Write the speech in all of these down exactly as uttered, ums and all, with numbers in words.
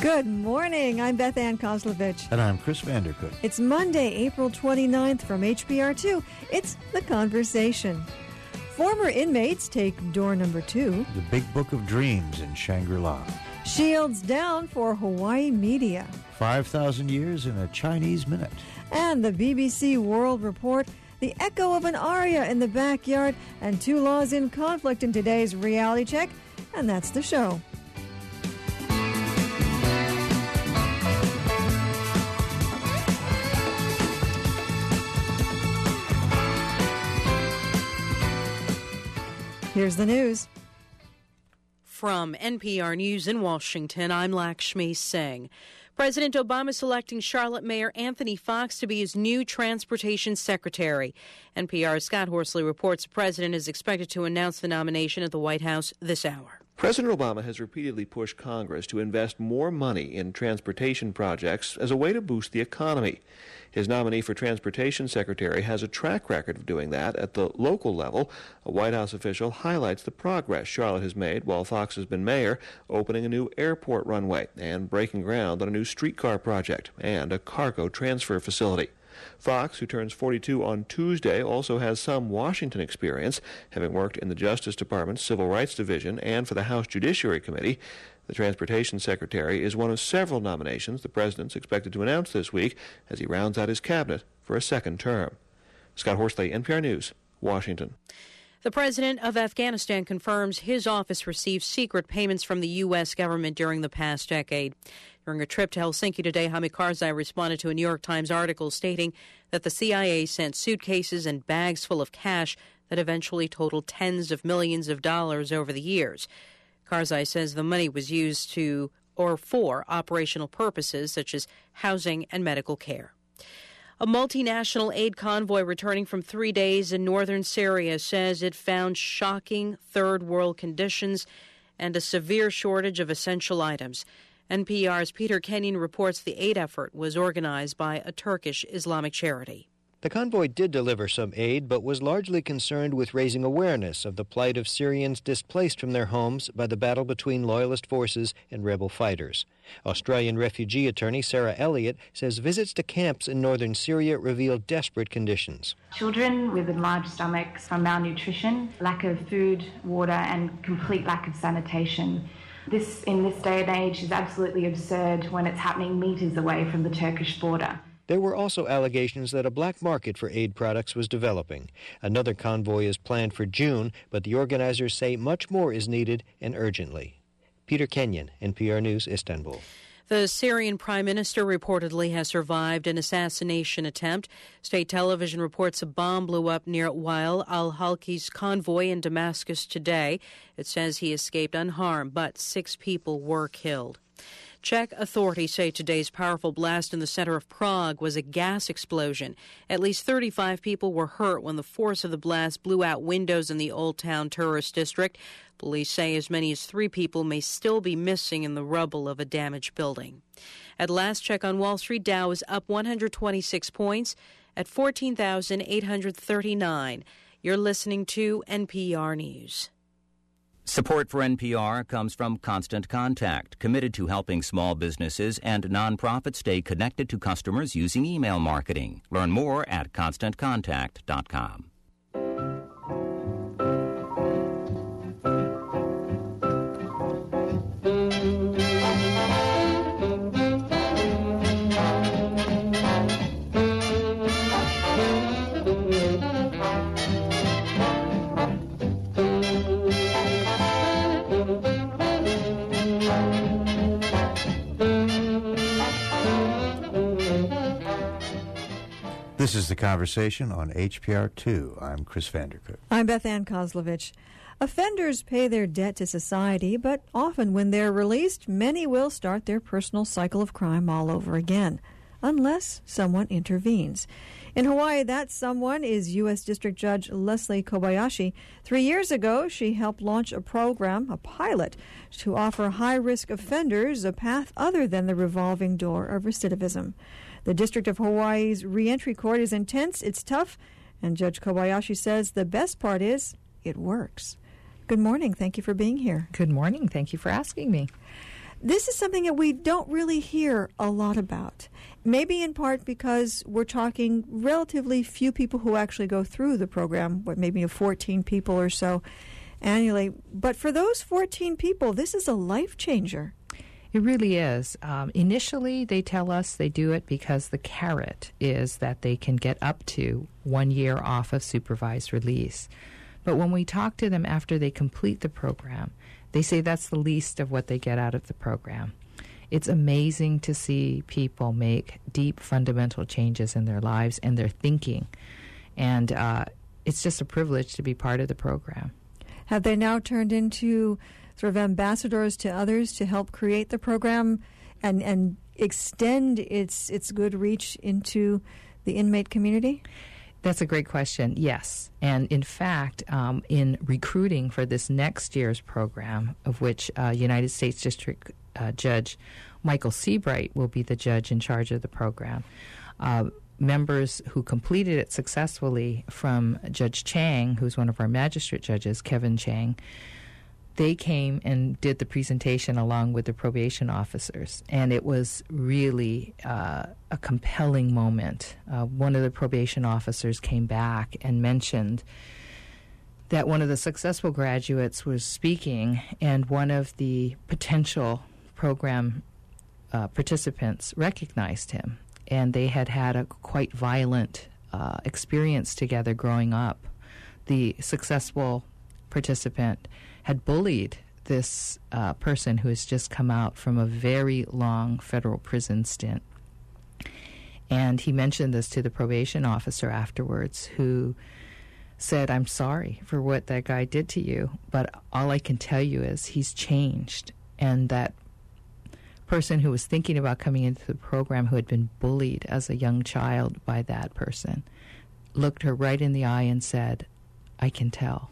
Good morning. I'm Beth Ann Kozlovich. And I'm Chris Vandercook. It's Monday, April twenty-ninth from H P R two. It's The Conversation. Former inmates take door number two. The Big Book of Dreams in Shangri-La. Shields down for Hawaii media. five thousand years in a Chinese minute. And the B B C World Report. The echo of an aria in the backyard. And two laws in conflict in today's reality check. And that's the show. Here's the news. From N P R News in Washington, I'm Lakshmi Singh. President Obama selecting Charlotte Mayor Anthony Foxx to be his new transportation secretary. N P R's Scott Horsley reports the president is expected to announce the nomination at the White House this hour. President Obama has repeatedly pushed Congress to invest more money in transportation projects as a way to boost the economy. His nominee for Transportation Secretary has a track record of doing that at the local level. A White House official highlights the progress Charlotte has made while Fox has been mayor, opening a new airport runway and breaking ground on a new streetcar project and a cargo transfer facility. Fox, who turns forty-two on Tuesday, also has some Washington experience, having worked in the Justice Department's Civil Rights Division and for the House Judiciary Committee. The Transportation Secretary is one of several nominations the president's expected to announce this week as he rounds out his cabinet for a second term. Scott Horsley, N P R News, Washington. The president of Afghanistan confirms his office received secret payments from the U S government during the past decade. During a trip to Helsinki today, Hamid Karzai responded to a New York Times article stating that the C I A sent suitcases and bags full of cash that eventually totaled tens of millions of dollars over the years. Karzai says the money was used to or for operational purposes such as housing and medical care. A multinational aid convoy returning from three days in northern Syria says it found shocking third world conditions and a severe shortage of essential items. N P R's Peter Kenyon reports the aid effort was organized by a Turkish Islamic charity. The convoy did deliver some aid, but was largely concerned with raising awareness of the plight of Syrians displaced from their homes by the battle between loyalist forces and rebel fighters. Australian refugee attorney Sarah Elliott says visits to camps in northern Syria reveal desperate conditions. Children with enlarged stomachs from malnutrition, lack of food, water, and complete lack of sanitation. This, in this day and age, is absolutely absurd when it's happening meters away from the Turkish border. There were also allegations that a black market for aid products was developing. Another convoy is planned for June, but the organizers say much more is needed and urgently. Peter Kenyon, N P R News, Istanbul. The Syrian prime minister reportedly has survived an assassination attempt. State television reports a bomb blew up near Wael al-Halki's convoy in Damascus today. It says he escaped unharmed, but six people were killed. Czech authorities say today's powerful blast in the center of Prague was a gas explosion. At least thirty-five people were hurt when the force of the blast blew out windows in the Old Town tourist district. Police say as many as three people may still be missing in the rubble of a damaged building. At last check on Wall Street, Dow is up one hundred twenty-six points at fourteen thousand eight hundred thirty-nine. You're listening to N P R News. Support for N P R comes from Constant Contact, committed to helping small businesses and nonprofits stay connected to customers using email marketing. Learn more at constant contact dot com. This is The Conversation on H P R two. I'm Chris Vandercook. I'm Beth Ann Kozlovich. Offenders pay their debt to society, but often when they're released, many will start their personal cycle of crime all over again, unless someone intervenes. In Hawaii, that someone is U S District Judge Leslie Kobayashi. Three years ago, she helped launch a program, a pilot, to offer high-risk offenders a path other than the revolving door of recidivism. The District of Hawaii's reentry court is intense, it's tough, and Judge Kobayashi says the best part is it works. Good morning. Thank you for being here. Good morning. Thank you for asking me. This is something that we don't really hear a lot about. Maybe in part because we're talking relatively few people who actually go through the program, what, maybe fourteen people or so annually. But for those fourteen people, this is a life changer. It really is. Um, initially, they tell us they do it because the carrot is that they can get up to one year off of supervised release. But when we talk to them after they complete the program, they say that's the least of what they get out of the program. It's amazing to see people make deep, fundamental changes in their lives and their thinking. And uh, it's just a privilege to be part of the program. Have they now turned into sort of ambassadors to others to help create the program and, and extend its its good reach into the inmate community? That's a great question, yes. And in fact, um, in recruiting for this next year's program, of which uh, United States District uh, Judge Michael Seabright will be the judge in charge of the program, uh, members who completed it successfully from Judge Chang, who's one of our magistrate judges, Kevin Chang, they came and did the presentation along with the probation officers, and it was really uh, a compelling moment. Uh, one of the probation officers came back and mentioned that one of the successful graduates was speaking, and one of the potential program uh, participants recognized him, and they had had a quite violent uh, experience together growing up. The successful participant had bullied this uh, person who has just come out from a very long federal prison stint. And he mentioned this to the probation officer afterwards, who said, "I'm sorry for what that guy did to you, but all I can tell you is he's changed." And that person who was thinking about coming into the program, who had been bullied as a young child by that person, looked her right in the eye and said, "I can tell."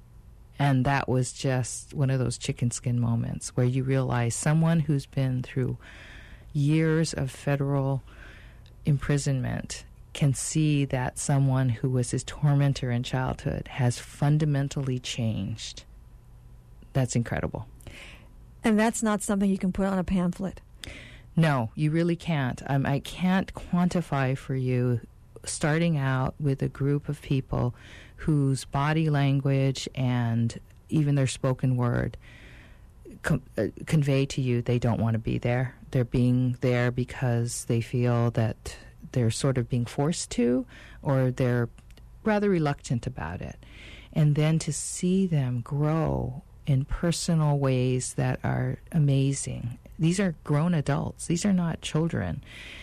And that was just one of those chicken skin moments where you realize someone who's been through years of federal imprisonment can see that someone who was his tormentor in childhood has fundamentally changed. That's incredible. And that's not something you can put on a pamphlet. No, you really can't. Um, I can't quantify for you, starting out with a group of people whose body language and even their spoken word com- uh, convey to you they don't want to be there. They're being there because they feel that they're sort of being forced to, or they're rather reluctant about it. And then to see them grow in personal ways that are amazing. These are grown adults. These are not children.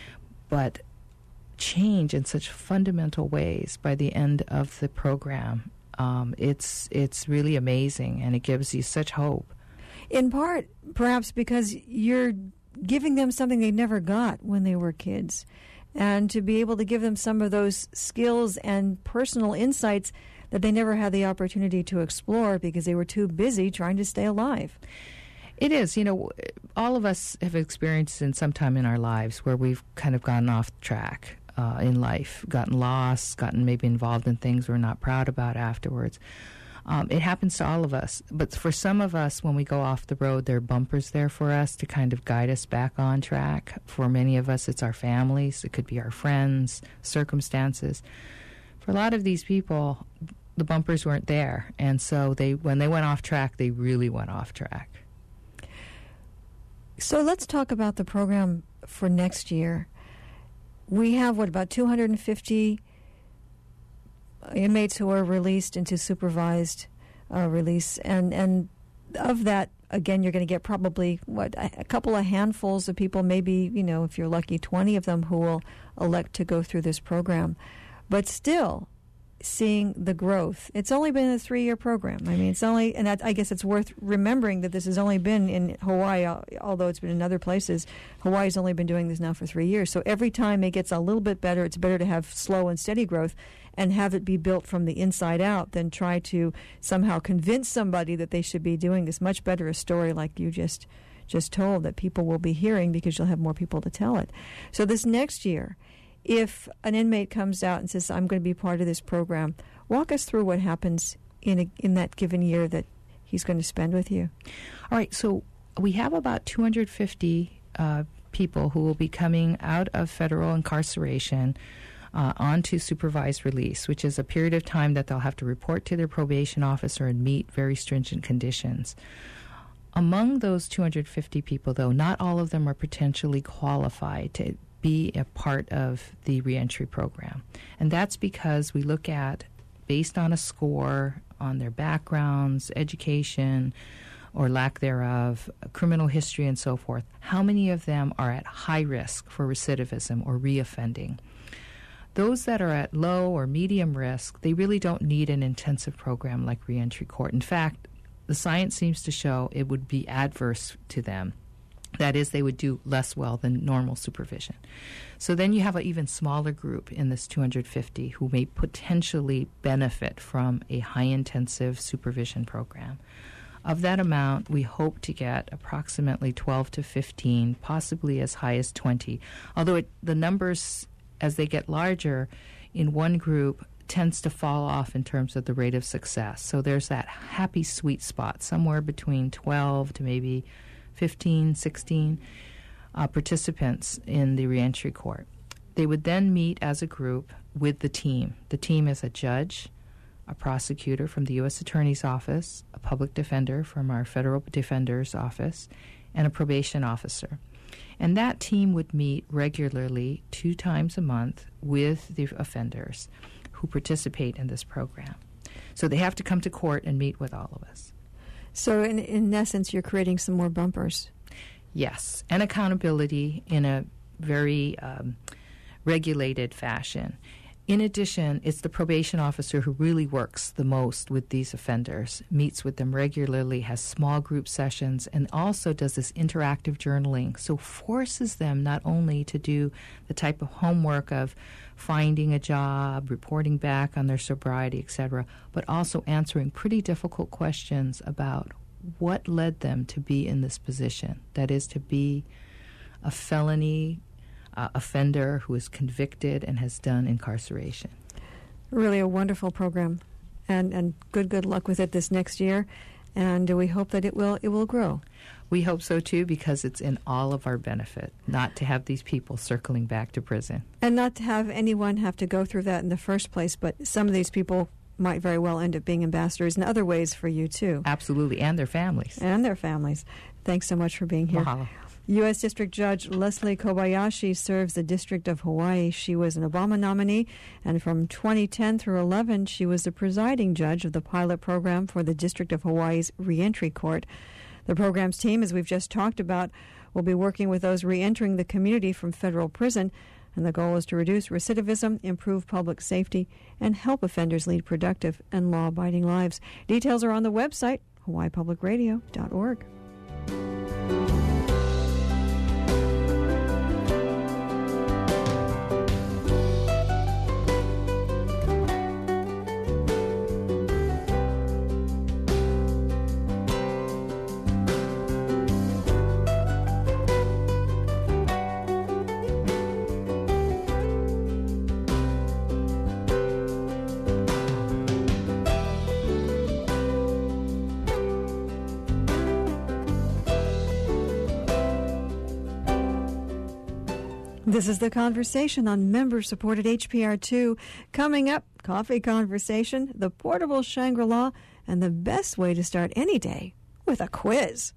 But change in such fundamental ways by the end of the program. Um, it's it's really amazing, and it gives you such hope. In part, perhaps because you're giving them something they never got when they were kids, and to be able to give them some of those skills and personal insights that they never had the opportunity to explore because they were too busy trying to stay alive. It is. You know, all of us have experienced in some time in our lives where we've kind of gone off track. Uh, in life, gotten lost, gotten maybe involved in things we're not proud about afterwards. Um, it happens to all of us. But for some of us, when we go off the road, there are bumpers there for us to kind of guide us back on track. For many of us, it's our families. It could be our friends, circumstances. For a lot of these people, the bumpers weren't there. And so they, when they went off track, they really went off track. So let's talk about the program for next year. We have, what, about two hundred fifty inmates who are released into supervised uh, release. And, and of that, again, you're going to get probably, what, a, a couple of handfuls of people, maybe, you know, if you're lucky, twenty of them who will elect to go through this program. But still, seeing the growth. It's only been a three-year program. I mean, it's only, and I, I guess it's worth remembering that this has only been in Hawaii, although it's been in other places. Hawaii's only been doing this now for three years. So every time it gets a little bit better, it's better to have slow and steady growth and have it be built from the inside out than try to somehow convince somebody that they should be doing this. Much better a story like you just just told that people will be hearing because you'll have more people to tell it. So this next year, if an inmate comes out and says, "I'm going to be part of this program," walk us through what happens in a, in that given year that he's going to spend with you. All right, so we have about two hundred fifty uh, people who will be coming out of federal incarceration uh, onto supervised release, which is a period of time that they'll have to report to their probation officer and meet very stringent conditions. Among those two hundred fifty people, though, not all of them are potentially qualified to be a part of the reentry program. And that's because we look at, based on a score on their backgrounds, education, or lack thereof, criminal history, and so forth, how many of them are at high risk for recidivism or reoffending. Those that are at low or medium risk, they really don't need an intensive program like reentry court. In fact, the science seems to show it would be adverse to them. That is, they would do less well than normal supervision. So then you have an even smaller group in this two hundred fifty who may potentially benefit from a high-intensive supervision program. Of that amount, we hope to get approximately twelve to fifteen, possibly as high as twenty. Although it, the numbers, as they get larger, in one group tends to fall off in terms of the rate of success. So there's that happy sweet spot, somewhere between twelve to maybe fifteen, sixteen uh, participants in the reentry court. They would then meet as a group with the team. The team is a judge, a prosecutor from the U S Attorney's Office, a public defender from our Federal Defender's Office, and a probation officer. And that team would meet regularly two times a month with the offenders who participate in this program. So they have to come to court and meet with all of us. So in, in essence, you're creating some more bumpers. Yes, and accountability in a very um, regulated fashion. In addition, it's the probation officer who really works the most with these offenders, meets with them regularly, has small group sessions, and also does this interactive journaling, so forces them not only to do the type of homework of finding a job, reporting back on their sobriety, et cetera, but also answering pretty difficult questions about what led them to be in this position, that is, to be a felony Uh, offender who is convicted and has done incarceration. Really a wonderful program, and, and good good luck with it this next year, and we hope that it will it will grow. We hope so too, because it's in all of our benefit not to have these people circling back to prison. And not to have anyone have to go through that in the first place, but some of these people might very well end up being ambassadors in other ways for you too. Absolutely, and their families. And their families. Thanks so much for being here. Mahalo. U S District Judge Leslie Kobayashi serves the District of Hawaii. She was an Obama nominee, and from twenty ten through eleven, she was the presiding judge of the pilot program for the District of Hawaii's Reentry Court. The program's team, as we've just talked about, will be working with those reentering the community from federal prison, and the goal is to reduce recidivism, improve public safety, and help offenders lead productive and law-abiding lives. Details are on the website, hawaii public radio dot org. This is The Conversation on member-supported H P R two. Coming up, Coffee Conversation, the portable Shangri-La, and the best way to start any day with a quiz.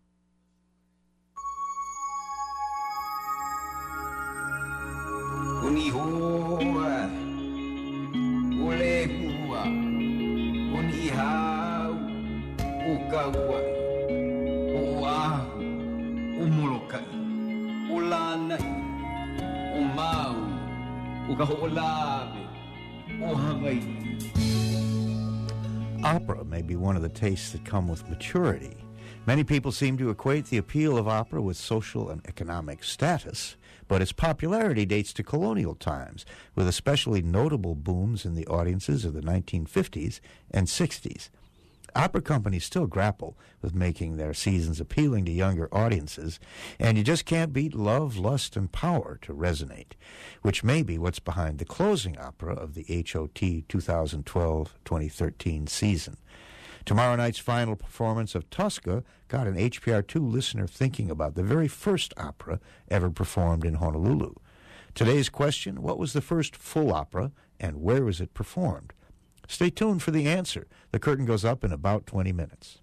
Opera may be one of the tastes that come with maturity. Many people seem to equate the appeal of opera with social and economic status, but its popularity dates to colonial times, with especially notable booms in the audiences of the nineteen fifties and sixties. Opera companies still grapple with making their seasons appealing to younger audiences, and you just can't beat love, lust, and power to resonate, which may be what's behind the closing opera of the H O T twenty twelve twenty thirteen season. Tomorrow night's final performance of Tosca got an H P R two listener thinking about the very first opera ever performed in Honolulu. Today's question, what was the first full opera and where was it performed? Stay tuned for the answer. The curtain goes up in about twenty minutes.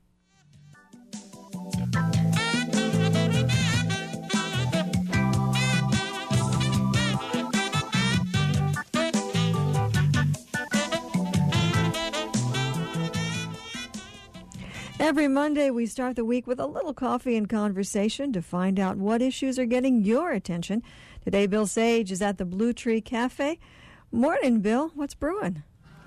Every Monday, we start the week with a little coffee and conversation to find out what issues are getting your attention. Today, Bill Sage is at the Blue Tree Cafe. Morning, Bill. What's brewing?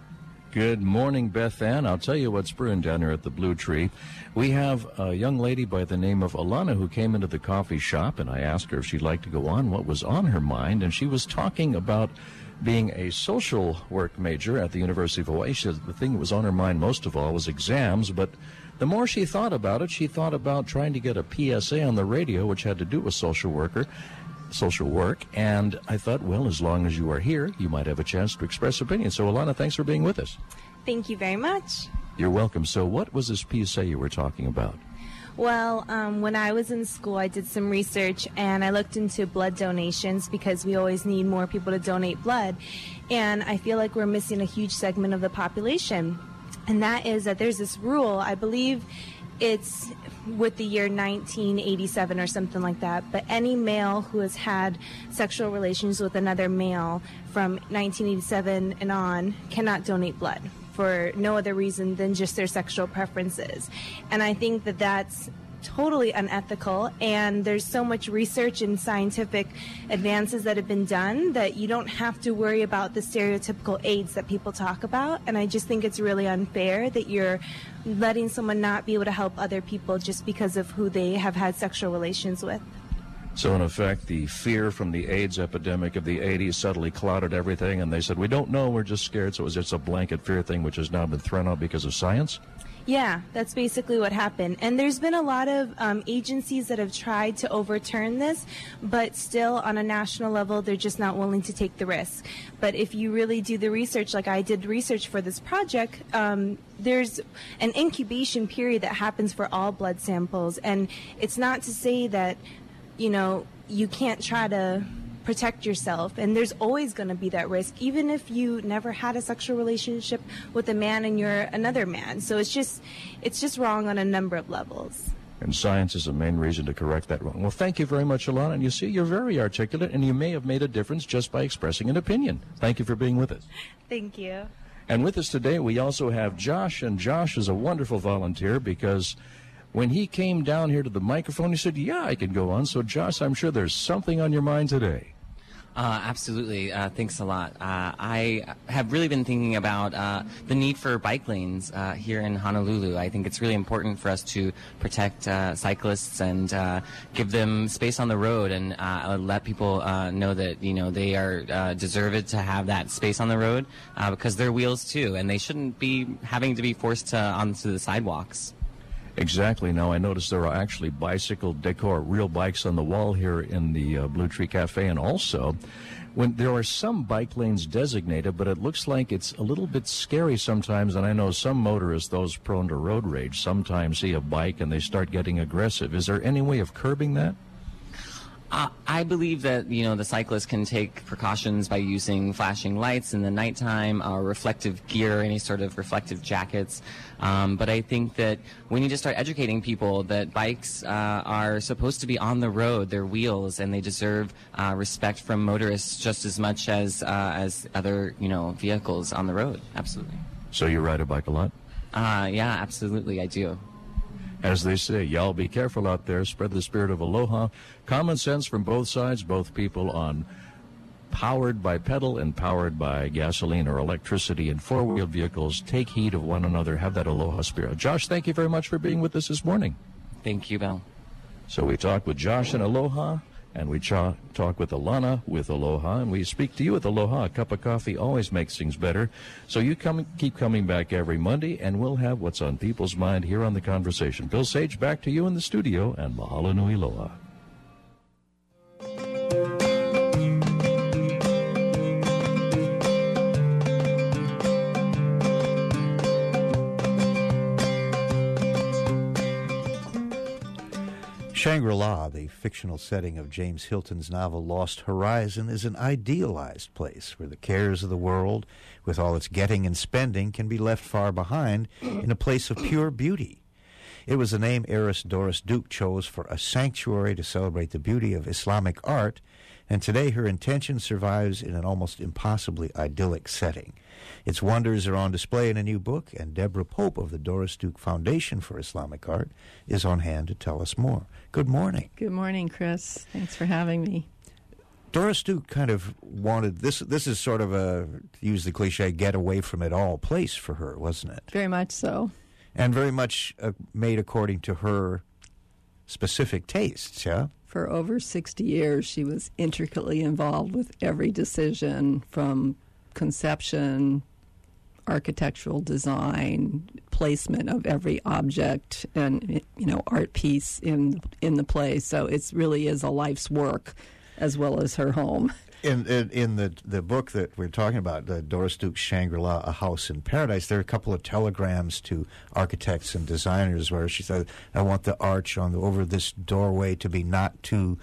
Good morning, Beth Ann. I'll tell you what's brewing down here at the Blue Tree. We have a young lady by the name of Alana who came into the coffee shop, and I asked her if she'd like to go on, what was on her mind, and she was talking about being a social work major at the University of Hawaii. She said the thing that was on her mind most of all was exams, but the more she thought about it, she thought about trying to get a P S A on the radio, which had to do with social worker, social work. And I thought, well, as long as you are here, you might have a chance to express opinion. So, Alana, thanks for being with us. Thank you very much. You're welcome. So what was this P S A you were talking about? Well, um, when I was in school, I did some research, and I looked into blood donations because we always need more people to donate blood. And I feel like we're missing a huge segment of the population. And that is that there's this rule, I believe it's with the year nineteen eighty-seven or something like that, but any male who has had sexual relations with another male from nineteen eighty-seven and on cannot donate blood for no other reason than just their sexual preferences. And I think that that's totally unethical, and there's so much research and scientific advances that have been done that you don't have to worry about the stereotypical AIDS that people talk about. And I just think it's really unfair that you're letting someone not be able to help other people just because of who they have had sexual relations with. So, in effect, the fear from the AIDS epidemic of the eighties suddenly clouded everything, and they said, we don't know, we're just scared, so it was just a blanket fear thing which has now been thrown out because of science? Yeah, that's basically what happened. And there's been a lot of um, agencies that have tried to overturn this, but still on a national level, they're just not willing to take the risk. But if you really do the research, like I did research for this project, um, there's an incubation period that happens for all blood samples. And it's not to say that, you know, you can't try to protect yourself, and there's always going to be that risk, even if you never had a sexual relationship with a man and you're another man. So it's just it's just wrong on a number of levels. And science is the main reason to correct that wrong. Well, thank you very much, Alana. And you see, you're very articulate, and you may have made a difference just by expressing an opinion. Thank you for being with us. Thank you. And with us today, we also have Josh, and Josh is a wonderful volunteer because when he came down here to the microphone, he said, yeah, I can go on. So, Josh, I'm sure there's something on your mind today. Uh, absolutely. Uh, thanks a lot. Uh, I have really been thinking about uh, the need for bike lanes uh, here in Honolulu. I think it's really important for us to protect uh, cyclists and uh, give them space on the road, and uh, let people uh, know that, you know, they are uh, deserved to have that space on the road uh, because they're wheels too, and they shouldn't be having to be forced to, onto the sidewalks. Exactly. Now, I noticed there are actually bicycle decor, real bikes on the wall here in the uh, Blue Tree Cafe, and also when there are some bike lanes designated, but it looks like it's a little bit scary sometimes, and I know some motorists, those prone to road rage, sometimes see a bike and they start getting aggressive. Is there any way of curbing that? Uh, I believe that, you know, the cyclist can take precautions by using flashing lights in the nighttime, uh, reflective gear, any sort of reflective jackets. Um, but I think that we need to start educating people that bikes uh, are supposed to be on the road, they're wheels, and they deserve uh, respect from motorists just as much as uh, as other, you know, vehicles on the road. Absolutely. So you ride a bike a lot? Uh, yeah, absolutely, I do. As they say, y'all be careful out there. Spread the spirit of aloha. Common sense from both sides, both people on powered by pedal and powered by gasoline or electricity and four-wheeled vehicles. Take heed of one another. Have that aloha spirit. Josh, thank you very much for being with us this morning. Thank you, Bill. So we talked with Josh in aloha, and we ch- talk with Alana with aloha, and we speak to you with aloha. A cup of coffee always makes things better. So you come, keep coming back every Monday, and we'll have what's on people's mind here on The Conversation. Bill Sage, back to you in the studio, and mahalo nui loa. Shangri-La, the fictional setting of James Hilton's novel Lost Horizon, is an idealized place where the cares of the world, with all its getting and spending, can be left far behind in a place of pure beauty. It was the name heiress Doris Duke chose for a sanctuary to celebrate the beauty of Islamic art, and today her intention survives in an almost impossibly idyllic setting. Its wonders are on display in a new book, and Deborah Pope of the Doris Duke Foundation for Islamic Art is on hand to tell us more. Good morning. Good morning, Chris. Thanks for having me. Doris Duke kind of wanted, this This is sort of a, to use the cliche, get away from it all place for her, wasn't it? Very much so. And very much uh, made according to her specific tastes, yeah? For over sixty years, she was intricately involved with every decision, from conception, architectural design, placement of every object, and, you know, art piece in in the place. So it really is a life's work as well as her home. In, in in the the book that we're talking about, the Doris Duke's Shangri-La, A House in Paradise, there are a couple of telegrams to architects and designers where she said, I want the arch on the, over this doorway to be not too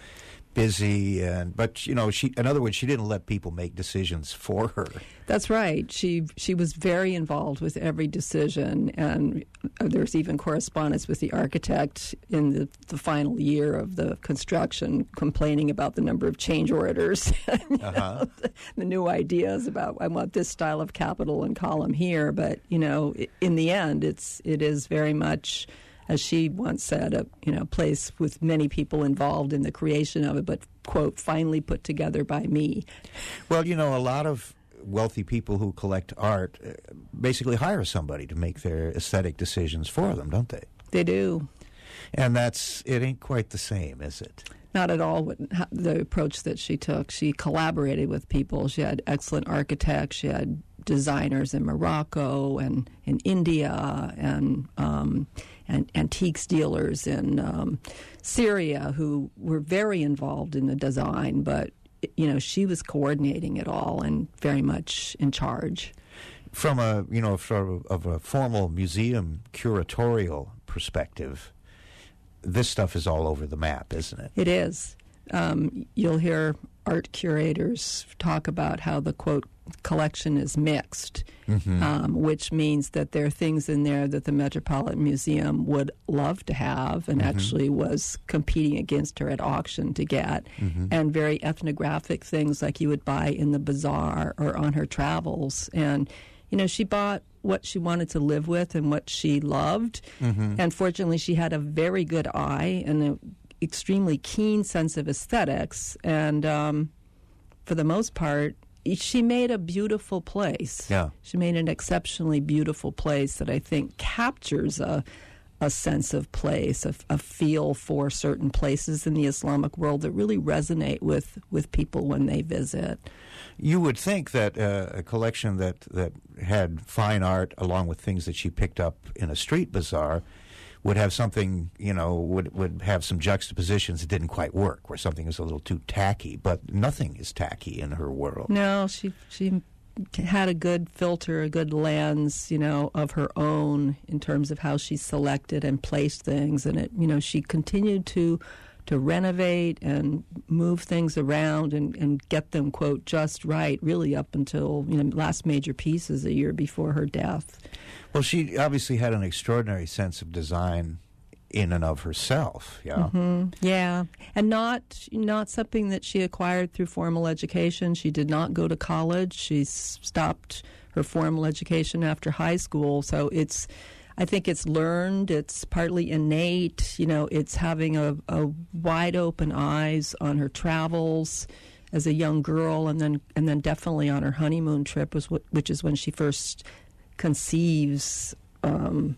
busy, and but you know, she in other words, she didn't let people make decisions for her. That's right. She she was very involved with every decision, and there's even correspondence with the architect in the, the final year of the construction, complaining about the number of change orders, uh-huh. know, the, the new ideas about I want this style of capital and column here. But you know, in the end, it's it is very much, as she once said, a you know place with many people involved in the creation of it, but, quote, finally put together by me. Well, you know, a lot of wealthy people who collect art uh, basically hire somebody to make their aesthetic decisions for them, don't they? They do. And that's, it ain't quite the same, is it? Not at all what, the approach that she took. She collaborated with people. She had excellent architects. She had designers in Morocco and in India, and um, and antiques dealers in um, Syria who were very involved in the design. But you know, she was coordinating it all and very much in charge. From a you know, from a, of a formal museum curatorial perspective, this stuff is all over the map, isn't it? It is. Um, you'll hear art curators talk about how the, quote, collection is mixed, mm-hmm. um, which means that there are things in there that the Metropolitan Museum would love to have and mm-hmm. actually was competing against her at auction to get, mm-hmm. and very ethnographic things like you would buy in the bazaar or on her travels. And, you know, she bought what she wanted to live with and what she loved. Mm-hmm. And fortunately, she had a very good eye and an extremely keen sense of aesthetics. And um, for the most part, she made a beautiful place. Yeah. She made an exceptionally beautiful place that I think captures a a sense of place, a, a feel for certain places in the Islamic world that really resonate with, with people when they visit. You would think that uh, a collection that, that had fine art along with things that she picked up in a street bazaar would have something, you know, would would have some juxtapositions that didn't quite work, where something is a little too tacky, but nothing is tacky in her world. No, she she had a good filter, a good lens, you know, of her own in terms of how she selected and placed things, and it, you know, she continued to to renovate and move things around and, and get them, quote, just right, really up until, you know, last major pieces a year before her death. Well, she obviously had an extraordinary sense of design in and of herself, yeah? Mm-hmm. Yeah, and not not something that she acquired through formal education. She did not go to college. She stopped her formal education after high school, so it's... I think it's learned, it's partly innate, you know, it's having a, a wide open eyes on her travels as a young girl, and then and then definitely on her honeymoon trip, was what, which is when she first conceives um,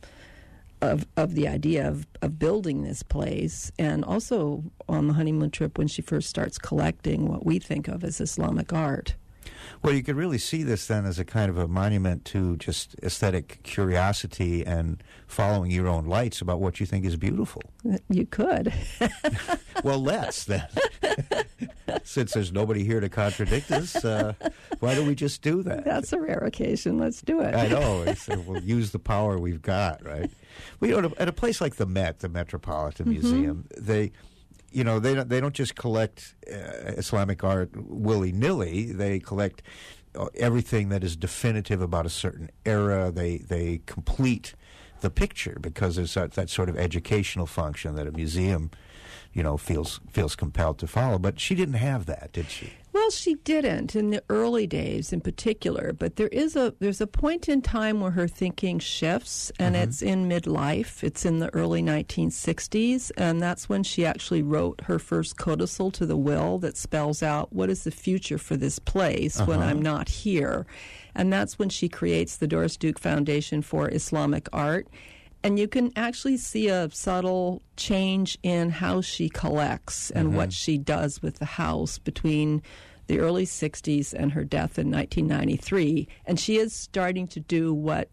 of of the idea of, of building this place, and also on the honeymoon trip when she first starts collecting what we think of as Islamic art. Well, you could really see this then as a kind of a monument to just aesthetic curiosity and following your own lights about what you think is beautiful. You could. Well, let's then. since there's nobody here to contradict us, uh, why don't we just do that? That's a rare occasion. Let's do it. I know. It's, uh, we'll use the power we've got, right? We well, you know, at a place like the Met, the Metropolitan mm-hmm. Museum, they, you know, they don't, they don't just collect uh, Islamic art willy-nilly. They collect uh, everything that is definitive about a certain era. They they complete the picture because there's that, that sort of educational function that a museum, you know, feels feels compelled to follow. But she didn't have that, did she? Well, she didn't in the early days in particular, but there is a there's a point in time where her thinking shifts, and mm-hmm. it's in midlife. It's in the early nineteen sixties, and that's when she actually wrote her first codicil to the will that spells out what is the future for this place uh-huh. when I'm not here. And that's when she creates the Doris Duke Foundation for Islamic Art. And you can actually see a subtle change in how she collects and mm-hmm. what she does with the house between the early sixties and her death in nineteen ninety-three. And she is starting to do what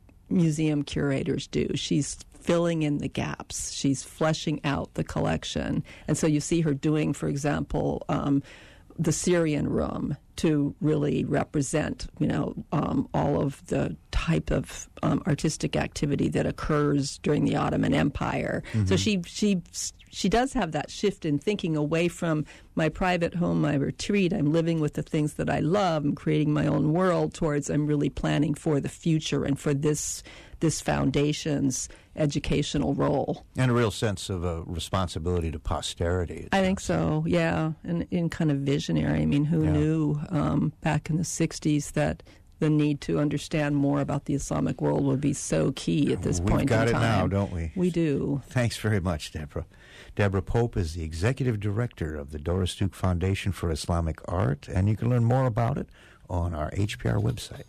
museum curators do. She's filling in the gaps. She's fleshing out the collection. And so you see her doing, for example, um, the Syrian room to really represent, you know, um, all of the type of um, artistic activity that occurs during the Ottoman Empire. Mm-hmm. So she she she does have that shift in thinking away from my private home, my retreat. I'm living with the things that I love. I'm creating my own world. Towards I'm really planning for the future and for this this foundation's educational role. And a real sense of a responsibility to posterity. I think so, yeah, and, and kind of visionary. I mean, who yeah. knew um, back in the sixties that the need to understand more about the Islamic world would be so key at this We've point in time. We've got it now, don't we? We do. Thanks very much, Deborah. Deborah Pope is the Executive Director of the Doris Duke Foundation for Islamic Art, and you can learn more about it on our H P R website.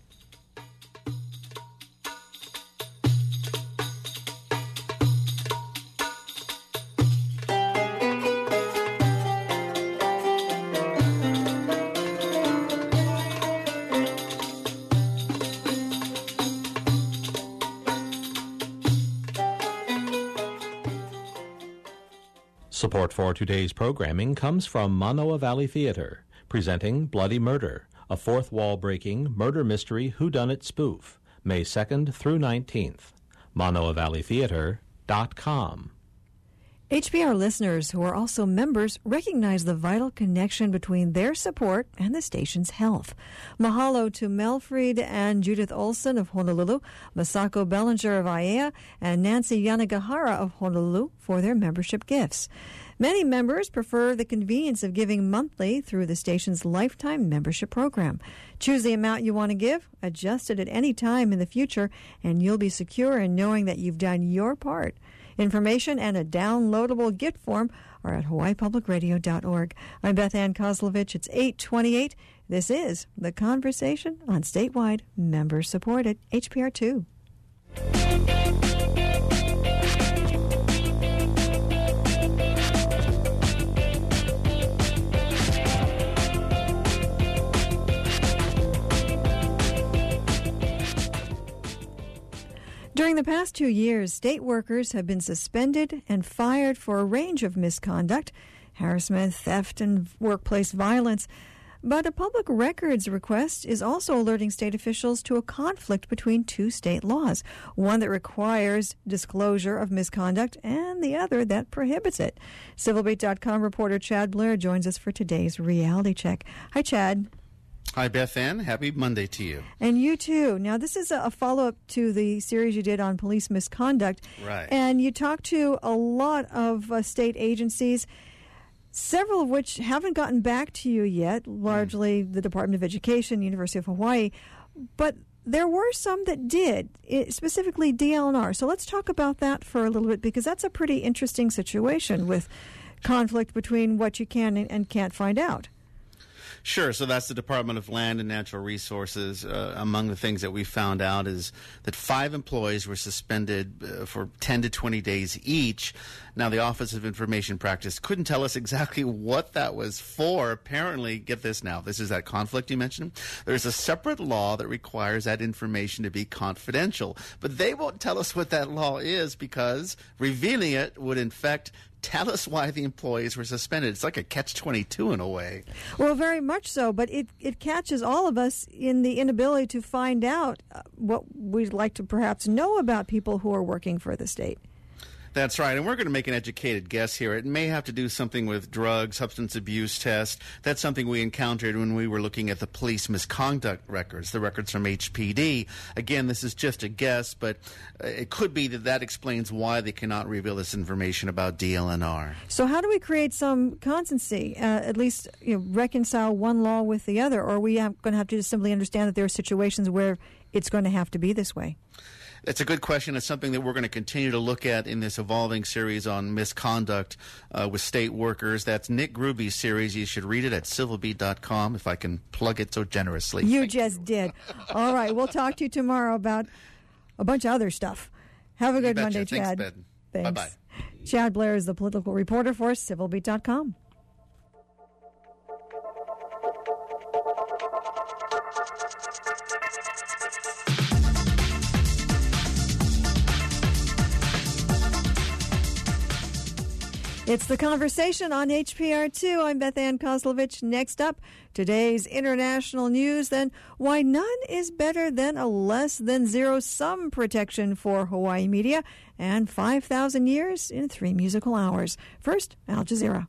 Support for today's programming comes from Manoa Valley Theater, presenting Bloody Murder, a fourth wall-breaking murder mystery whodunit spoof, May second through nineteenth. Manoa Valley Theater dot com. H P R listeners who are also members recognize the vital connection between their support and the station's health. Mahalo to Melfried and Judith Olson of Honolulu, Masako Bellinger of Aiea, and Nancy Yanagihara of Honolulu for their membership gifts. Many members prefer the convenience of giving monthly through the station's lifetime membership program. Choose the amount you want to give, adjust it at any time in the future, and you'll be secure in knowing that you've done your part. Information and a downloadable gift form are at hawaii public radio dot org. I'm Beth Ann Kozlovich. It's eight twenty-eight. This is The Conversation on statewide member-supported H P R two. During the past two years, state workers have been suspended and fired for a range of misconduct, harassment, theft, and workplace violence. But a public records request is also alerting state officials to a conflict between two state laws, one that requires disclosure of misconduct and the other that prohibits it. Civil Beat dot com reporter Chad Blair joins us for today's reality check. Hi, Chad. Hi, Beth Ann. Happy Monday to you. And you too. Now, this is a follow-up to the series you did on police misconduct. Right. And you talked to a lot of uh, state agencies, several of which haven't gotten back to you yet, largely mm. the Department of Education, University of Hawaii. But there were some that did, specifically D L N R. So let's talk about that for a little bit, because that's a pretty interesting situation with conflict between what you can and can't find out. Sure. So that's the Department of Land and Natural Resources. Uh, among the things that we found out is that five employees were suspended uh, for ten to twenty days each. Now, the Office of Information Practice couldn't tell us exactly what that was for. Apparently, get this now, this is that conflict you mentioned. There's a separate law that requires that information to be confidential. But they won't tell us what that law is because revealing it would infect tell us why the employees were suspended. It's like a catch twenty-two in a way. Well, very much so, but it, it catches all of us in the inability to find out what we'd like to perhaps know about people who are working for the state. That's right, and we're going to make an educated guess here. It may have to do something with drug, substance abuse tests. That's something we encountered when we were looking at the police misconduct records, the records from H P D. Again, this is just a guess, but uh, it could be that that explains why they cannot reveal this information about D L N R. So how do we create some consistency, uh, at least you know, reconcile one law with the other, or are we going to have to just simply understand that there are situations where it's going to have to be this way? It's a good question. It's something that we're going to continue to look at in this evolving series on misconduct uh, with state workers. That's Nick Gruby's series. You should read it at civil beat dot com if I can plug it so generously. You Thank just you. did. All right. We'll talk to you tomorrow about a bunch of other stuff. Have a good You Monday, betcha. Chad. Thanks, Ben. Thanks. Bye-bye. Chad Blair is the political reporter for civil beat dot com. It's The Conversation on H P R two. I'm Beth Ann Kozlovich. Next up, today's international news, then why none is better than a less than zero-sum protection for Hawaii media, and five thousand years in three musical hours. First, Al Jazeera.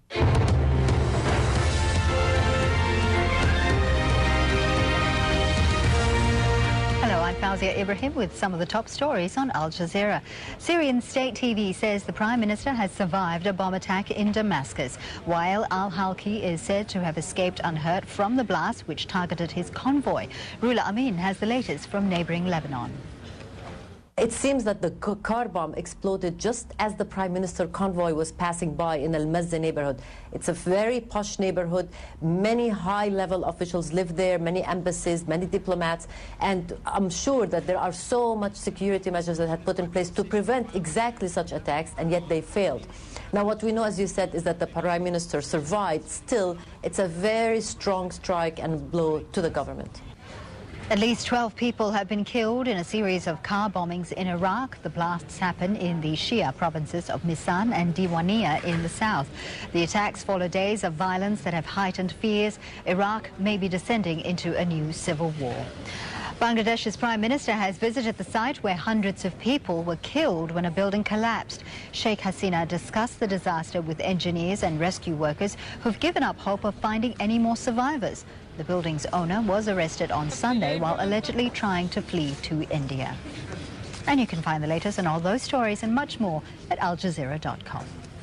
Hello, I'm Fawzia Ibrahim with some of the top stories on Al Jazeera. Syrian state T V says the Prime Minister has survived a bomb attack in Damascus, while al-Halki is said to have escaped unhurt from the blast which targeted his convoy. Rula Amin has the latest from neighboring Lebanon. It seems that the car bomb exploded just as the Prime Minister convoy was passing by in Al-Mazza neighborhood. It's a very posh neighborhood. Many high-level officials live there, many embassies, many diplomats, and I'm sure that there are so much security measures that had put in place to prevent exactly such attacks, and yet they failed. Now, what we know, as you said, is that the Prime Minister survived. Still, it's a very strong strike and blow to the government. At least twelve people have been killed in a series of car bombings in Iraq. The blasts happen in the Shia provinces of Misan and Diwania in the south. The attacks follow days of violence that have heightened fears Iraq may be descending into a new civil war. Bangladesh's Prime Minister has visited the site where hundreds of people were killed when a building collapsed. Sheikh Hasina discussed the disaster with engineers and rescue workers who've given up hope of finding any more survivors. The building's owner was arrested on Sunday while allegedly trying to flee to India. And you can find the latest on all those stories and much more at al jazeera dot com.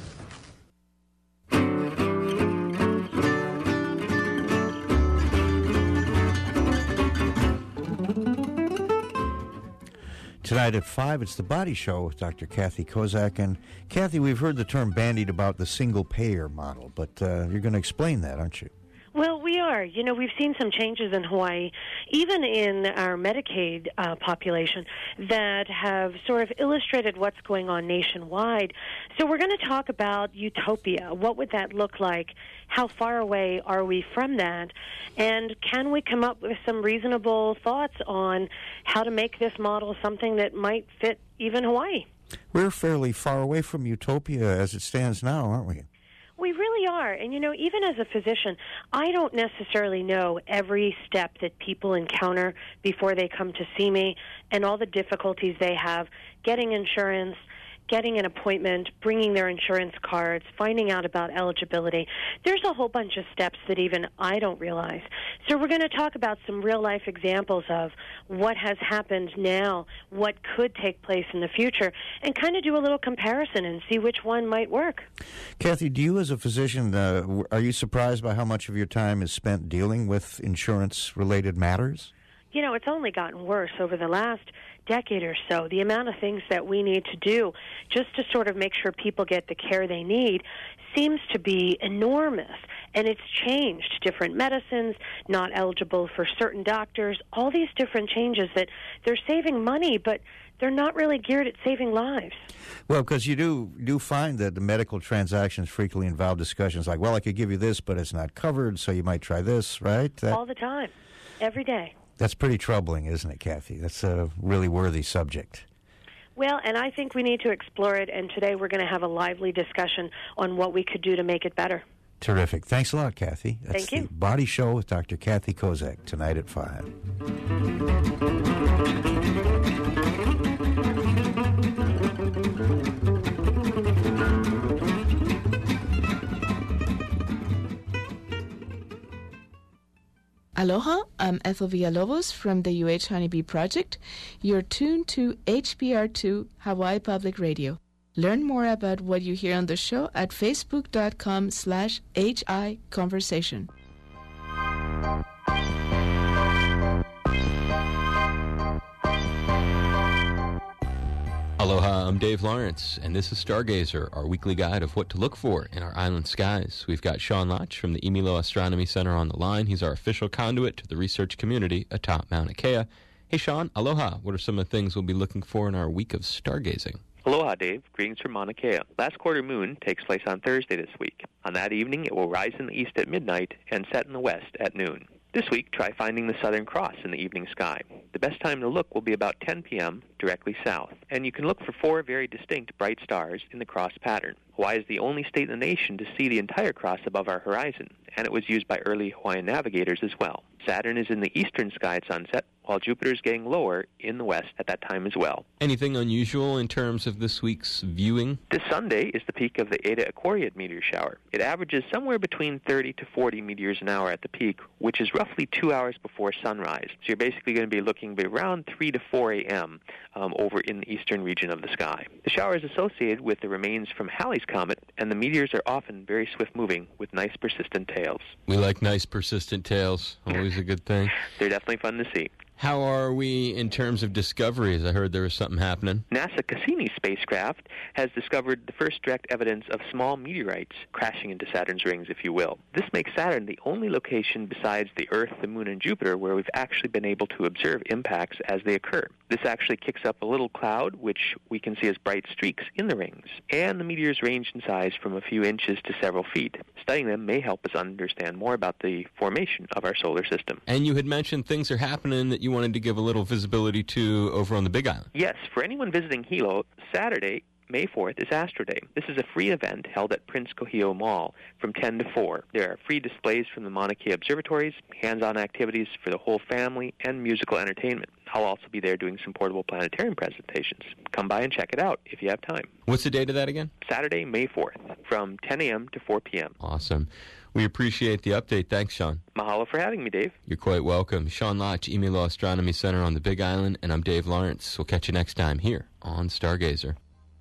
Tonight at five, it's The Body Show with Doctor Kathy Kozak. And Kathy, we've heard the term bandied about the single-payer model, but uh, you're going to explain that, aren't you? Well, we are. You know, we've seen some changes in Hawaii, even in our Medicaid uh, population, that have sort of illustrated what's going on nationwide. So we're going to talk about utopia. What would that look like? How far away are we from that? And can we come up with some reasonable thoughts on how to make this model something that might fit even Hawaii? We're fairly far away from utopia as it stands now, aren't we? We really are. And, you know, even as a physician, I don't necessarily know every step that people encounter before they come to see me and all the difficulties they have getting insurance, getting an appointment, bringing their insurance cards, finding out about eligibility. There's a whole bunch of steps that even I don't realize. So we're going to talk about some real-life examples of what has happened now, what could take place in the future, and kind of do a little comparison and see which one might work. Kathy, do you as a physician, uh, are you surprised by how much of your time is spent dealing with insurance-related matters? You know, it's only gotten worse over the last decade or so. The amount of things that we need to do just to sort of make sure people get the care they need seems to be enormous. And it's changed. Different medicines, not eligible for certain doctors, all these different changes that they're saving money, but they're not really geared at saving lives. Well, because you do do find that the medical transactions frequently involve discussions like, well, I could give you this, but it's not covered, so you might try this, right? That, all the time, every day. That's pretty troubling, isn't it, Kathy? That's a really worthy subject. Well, and I think we need to explore it, and today we're going to have a lively discussion on what we could do to make it better. Terrific. Thanks a lot, Kathy. That's Thank you. The Body Show with Doctor Kathy Kozak, tonight at five. Aloha, I'm Ethel Villalobos from the U H Honeybee Project. You're tuned to H B R two Hawaii Public Radio. Learn more about what you hear on the show at facebook.com slash HI Conversation. Aloha, I'm Dave Lawrence, and this is Stargazer, our weekly guide of what to look for in our island skies. We've got Sean Lotch from the Imilo Astronomy Center on the line. He's our official conduit to the research community atop Mauna Kea. Hey, Sean, aloha. What are some of the things we'll be looking for in our week of stargazing? Aloha, Dave. Greetings from Mauna Kea. Last quarter moon takes place on Thursday this week. On that evening, it will rise in the east at midnight and set in the west at noon. This week, try finding the Southern Cross in the evening sky. The best time to look will be about ten p.m. directly south, and you can look for four very distinct bright stars in the cross pattern. Hawaii is the only state in the nation to see the entire cross above our horizon, and it was used by early Hawaiian navigators as well. Saturn is in the eastern sky at sunset, while Jupiter is getting lower in the west at that time as well. Anything unusual in terms of this week's viewing? This Sunday is the peak of the Eta Aquariid meteor shower. It averages somewhere between thirty to forty meteors an hour at the peak, which is roughly two hours before sunrise. So you're basically going to be looking around three to four a.m. Um, over in the eastern region of the sky. The shower is associated with the remains from Halley's Comet, and the meteors are often very swift-moving with nice persistent tails. We like nice persistent tails. Always a good thing. They're definitely fun to see. How are we in terms of discoveries? I heard there was something happening. NASA Cassini spacecraft has discovered the first direct evidence of small meteorites crashing into Saturn's rings, if you will. This makes Saturn the only location besides the Earth, the Moon, and Jupiter where we've actually been able to observe impacts as they occur. This actually kicks up a little cloud, which we can see as bright streaks in the rings. And the meteors range in size from a few inches to several feet. Studying them may help us understand more about the formation of our solar system. And you had mentioned things are happening that you wanted to give a little visibility to over on the Big Island. Yes, for anyone visiting Hilo, Saturday, May fourth, is Astro Day. This is a free event held at Prince Kohio Mall from ten to four. There are free displays from the Mauna Kea observatories, hands-on activities for the whole family, and musical entertainment. I'll also be there doing some portable planetarium presentations. Come by and check it out if you have time. What's the date of that again? Saturday, May fourth, from ten a.m. to four p.m. Awesome. We appreciate the update. Thanks, Sean. Mahalo for having me, Dave. You're quite welcome. Sean Lotch, Imilo Astronomy Center on the Big Island, and I'm Dave Lawrence. We'll catch you next time here on Stargazer.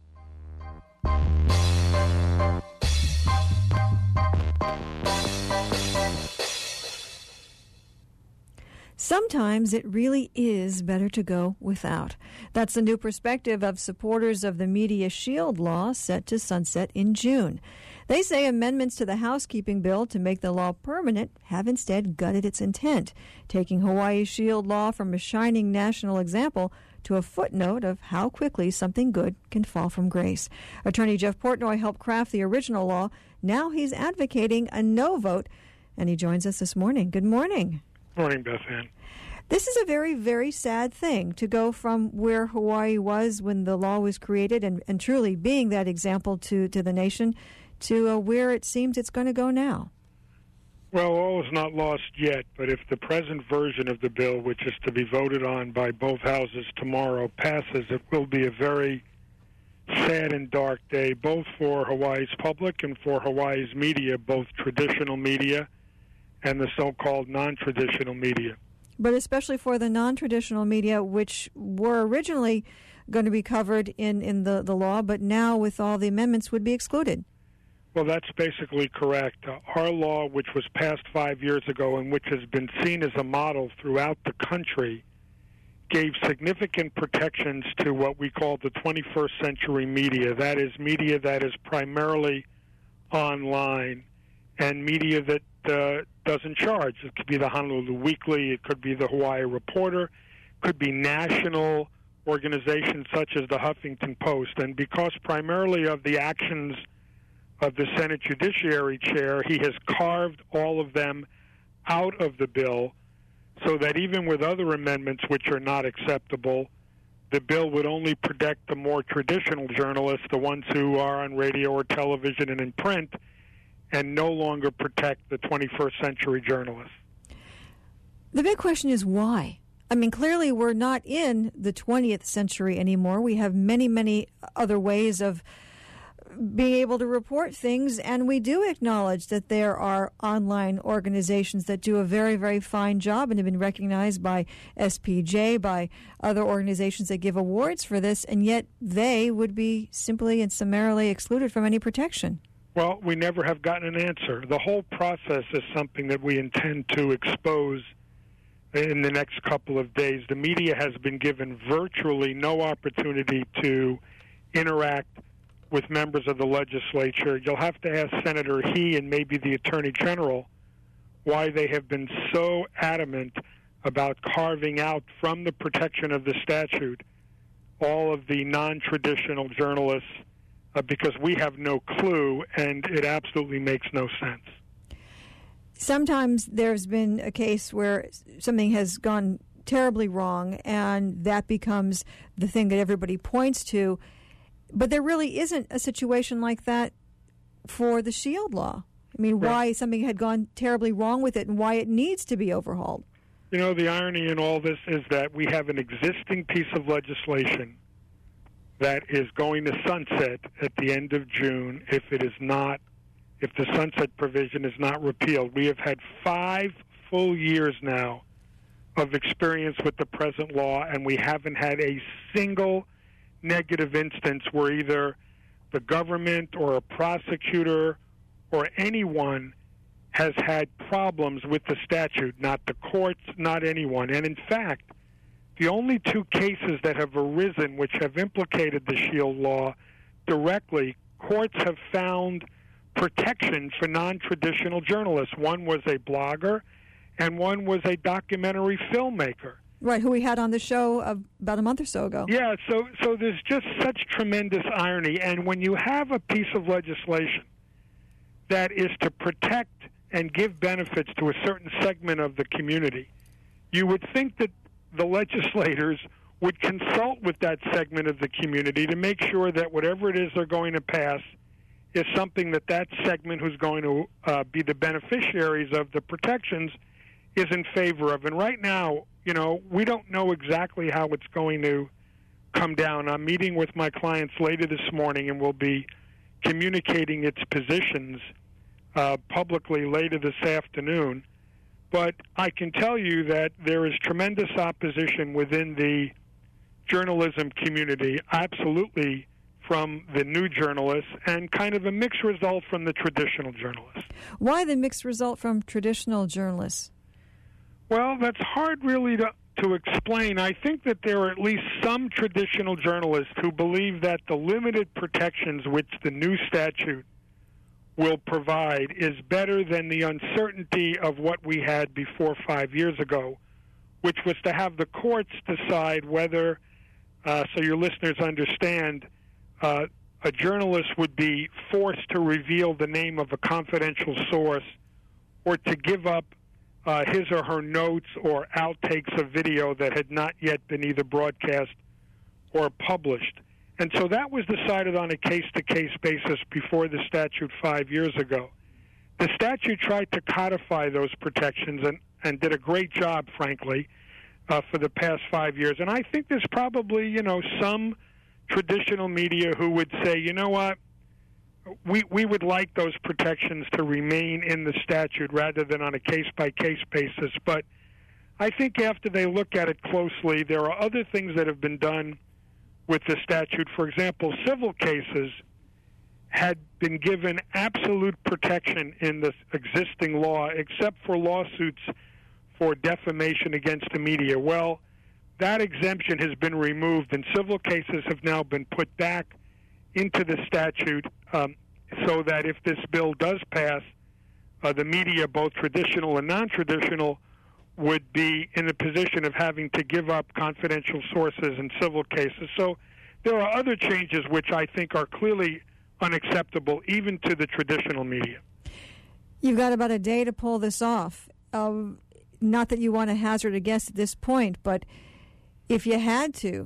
Sometimes it really is better to go without. That's the new perspective of supporters of the Media Shield law set to sunset in June. They say amendments to the housekeeping bill to make the law permanent have instead gutted its intent, taking Hawaii's Shield law from a shining national example to a footnote of how quickly something good can fall from grace. Attorney Jeff Portnoy helped craft the original law. Now he's advocating a no vote, and he joins us this morning. Good morning. Morning, Beth Ann. This is a very, very sad thing to go from where Hawaii was when the law was created and, and truly being that example to, to the nation to uh, where it seems it's going to go now. Well, all is not lost yet, but if the present version of the bill, which is to be voted on by both houses tomorrow, passes, it will be a very sad and dark day, both for Hawaii's public and for Hawaii's media, both traditional media and the so-called non-traditional media. But especially for the non-traditional media, which were originally going to be covered in, in the, the law, but now with all the amendments would be excluded. Well, that's basically correct. Uh, our law, which was passed five years ago and which has been seen as a model throughout the country, gave significant protections to what we call the twenty-first century media. That is media that is primarily online and media that uh, doesn't charge. It could be the Honolulu Weekly, it could be the Hawaii Reporter, it could be national organizations such as the Huffington Post. And because primarily of the actions of the Senate Judiciary Chair, he has carved all of them out of the bill so that even with other amendments which are not acceptable, the bill would only protect the more traditional journalists, the ones who are on radio or television and in print, and no longer protect the twenty-first century journalists. The big question is why? I mean, clearly we're not in the twentieth century anymore. We have many, many other ways of being able to report things, and we do acknowledge that there are online organizations that do a very, very fine job and have been recognized by S P J, by other organizations that give awards for this, and yet they would be simply and summarily excluded from any protection. Well, we never have gotten an answer. The whole process is something that we intend to expose in the next couple of days. The media has been given virtually no opportunity to interact with members of the legislature. You'll have to ask Senator He and maybe the Attorney General why they have been so adamant about carving out from the protection of the statute all of the non-traditional journalists, uh, because we have no clue, and it absolutely makes no sense. Sometimes there's been a case where something has gone terribly wrong, and that becomes the thing that everybody points to. But there really isn't a situation like that for the SHIELD law. I mean, right. Why something had gone terribly wrong with it and why it needs to be overhauled. You know, the irony in all this is that we have an existing piece of legislation that is going to sunset at the end of June if it is not, if the sunset provision is not repealed. We have had five full years now of experience with the present law, and we haven't had a single negative instance where either the government or a prosecutor or anyone has had problems with the statute, not the courts, not anyone. And in fact, the only two cases that have arisen which have implicated the SHIELD law directly, courts have found protection for non-traditional journalists. One was a blogger, and one was a documentary filmmaker. Right, who we had on the show about a month or so ago. Yeah, so so there's just such tremendous irony. And when you have a piece of legislation that is to protect and give benefits to a certain segment of the community, you would think that the legislators would consult with that segment of the community to make sure that whatever it is they're going to pass is something that that segment who's going to uh, be the beneficiaries of the protections is in favor of. And right now, you know, we don't know exactly how it's going to come down. I'm meeting with my clients later this morning, and we'll be communicating its positions uh, publicly later this afternoon. But I can tell you that there is tremendous opposition within the journalism community, absolutely from the new journalists, and kind of a mixed result from the traditional journalists. Why the mixed result from traditional journalists? Well, that's hard really to, to explain. I think that there are at least some traditional journalists who believe that the limited protections which the new statute will provide is better than the uncertainty of what we had before five years ago, which was to have the courts decide whether, uh, so your listeners understand, uh, a journalist would be forced to reveal the name of a confidential source or to give up uh, his or her notes or outtakes of video that had not yet been either broadcast or published. And so that was decided on a case-to-case basis before the statute five years ago. The statute tried to codify those protections and, and did a great job, frankly, uh, for the past five years. And I think there's probably, you know, some traditional media who would say, you know what, we, we would like those protections to remain in the statute rather than on a case-by-case basis. But I think after they look at it closely, there are other things that have been done with the statute. For example, civil cases had been given absolute protection in the existing law, except for lawsuits for defamation against the media. Well, that exemption has been removed, and civil cases have now been put back into the statute um, so that if this bill does pass, uh, the media, both traditional and non-traditional, would be in the position of having to give up confidential sources in civil cases. So there are other changes which I think are clearly unacceptable, even to the traditional media. You've got about a day to pull this off. Um, not that you want to hazard a guess at this point, but if you had to,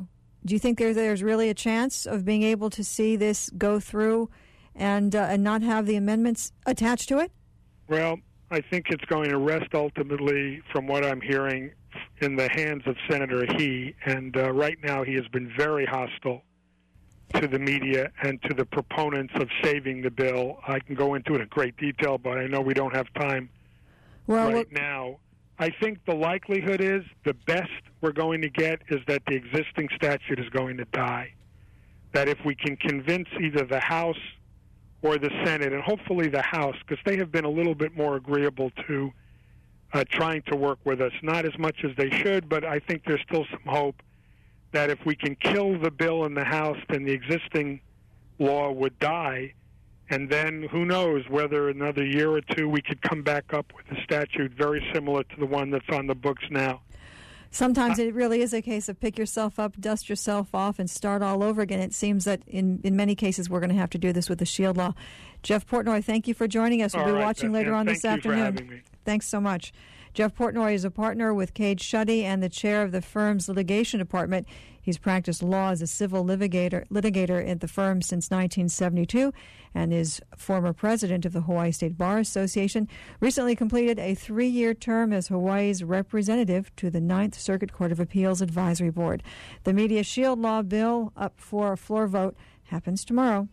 Do you think there, there's really a chance of being able to see this go through and uh, and not have the amendments attached to it? Well, I think it's going to rest ultimately, from what I'm hearing, in the hands of Senator He. And uh, right now he has been very hostile to the media and to the proponents of saving the bill. I can go into it in great detail, but I know we don't have time well, right now. I think the likelihood is the best we're going to get is that the existing statute is going to die. That if we can convince either the House or the Senate, and hopefully the House, because they have been a little bit more agreeable to uh, trying to work with us. Not as much as they should, but I think there's still some hope that if we can kill the bill in the House, then the existing law would die. And then who knows whether another year or two we could come back up with a statute very similar to the one that's on the books now. Sometimes it really is a case of pick yourself up, dust yourself off, and start all over again. It seems that in, in many cases we're going to have to do this with the SHIELD law. Jeff Portnoy, thank you for joining us. We'll all be right, watching later on thank this you afternoon. For having me. Thanks so much. Jeff Portnoy is a partner with Cage Schutte and the chair of the firm's litigation department. He's practiced law as a civil litigator, litigator at the firm since nineteen seventy-two and is former president of the Hawaii State Bar Association. Recently completed a three-year term as Hawaii's representative to the Ninth Circuit Court of Appeals Advisory Board. The Media Shield Law bill up for a floor vote happens tomorrow.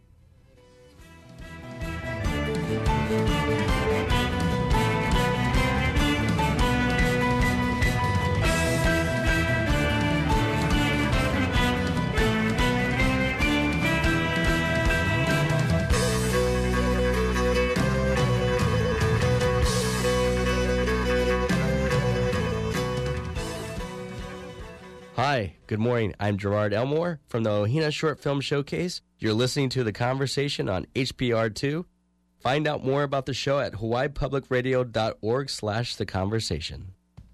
Hi, good morning. I'm Gerard Elmore from the Ohina Short Film Showcase. You're listening to The Conversation on H P R two. Find out more about the show at hawaii public radio dot org slash the conversation.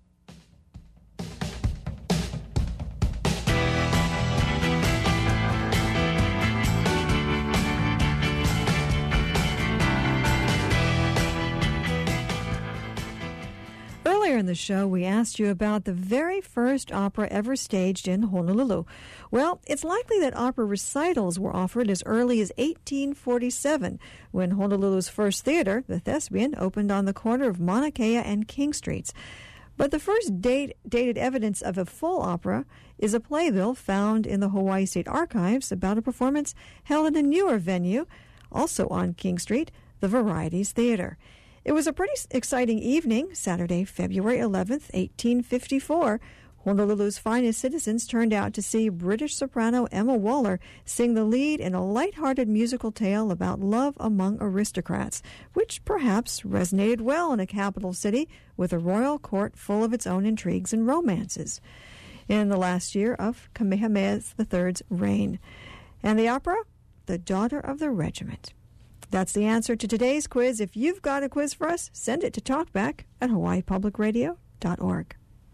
Earlier in the show, we asked you about the very first opera ever staged in Honolulu. Well, it's likely that opera recitals were offered as early as eighteen forty-seven, when Honolulu's first theater, the Thespian, opened on the corner of Mauna Kea and King Streets. But the first date, dated evidence of a full opera is a playbill found in the Hawaii State Archives about a performance held in a newer venue, also on King Street, the Varieties Theater. It was a pretty exciting evening, Saturday, February eleventh, eighteen fifty-four. Honolulu's finest citizens turned out to see British soprano Emma Waller sing the lead in a light-hearted musical tale about love among aristocrats, which perhaps resonated well in a capital city with a royal court full of its own intrigues and romances in the last year of Kamehameha the third's reign. And the opera? The Daughter of the Regiment. That's the answer to today's quiz. If you've got a quiz for us, send it to talkback at hawaii public radio dot org.